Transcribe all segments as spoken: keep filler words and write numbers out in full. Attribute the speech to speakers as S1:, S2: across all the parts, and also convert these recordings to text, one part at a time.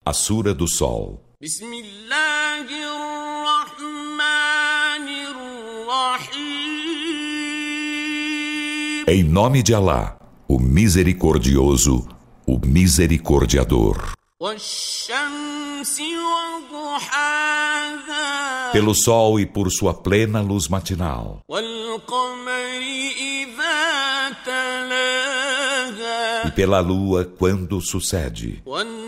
S1: A Sura do Sol. Em nome de Alá, o Misericordioso, o Misericordiador. Pelo sol e por sua plena luz matinal. E pela lua quando sucede.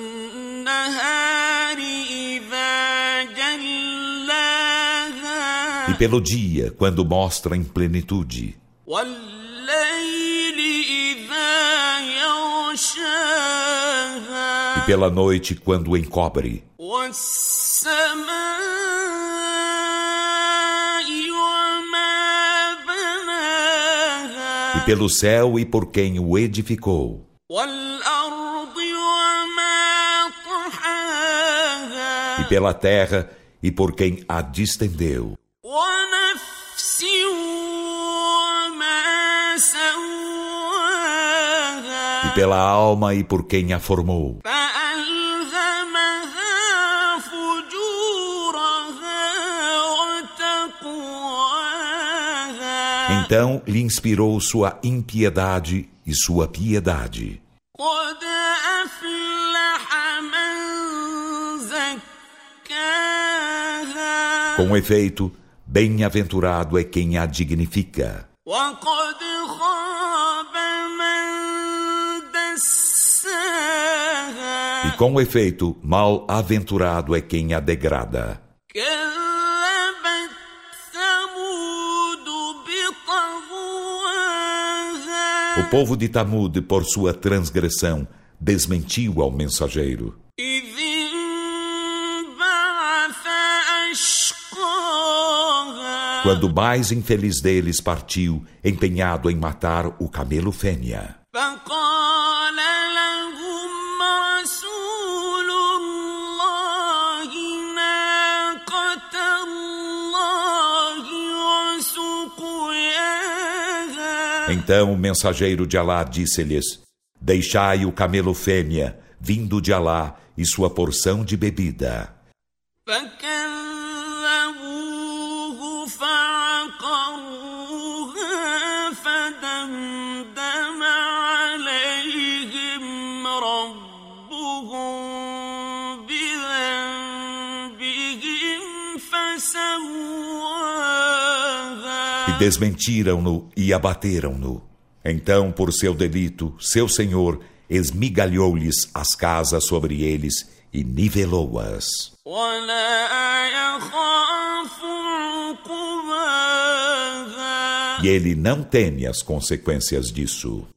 S1: E pelo dia quando mostra em plenitude. E pela noite quando encobre. E pelo céu e por quem o edificou. E pela terra e por quem a distendeu. E pela alma e por quem a formou. Então lhe inspirou sua impiedade e sua piedade. Com efeito, bem-aventurado é quem a dignifica. E com efeito, mal-aventurado é quem a degrada. O povo de Tamud, por sua transgressão, desmentiu ao mensageiro. Quando o mais infeliz deles partiu, empenhado em matar o camelo fêmea. Então o mensageiro de Alá disse-lhes: deixai o camelo fêmea, vindo de Alá, e sua porção de bebida. E desmentiram-no e abateram-no. Então, por seu delito, seu Senhor esmigalhou-lhes as casas sobre eles e nivelou-as. E ele não teme as consequências disso.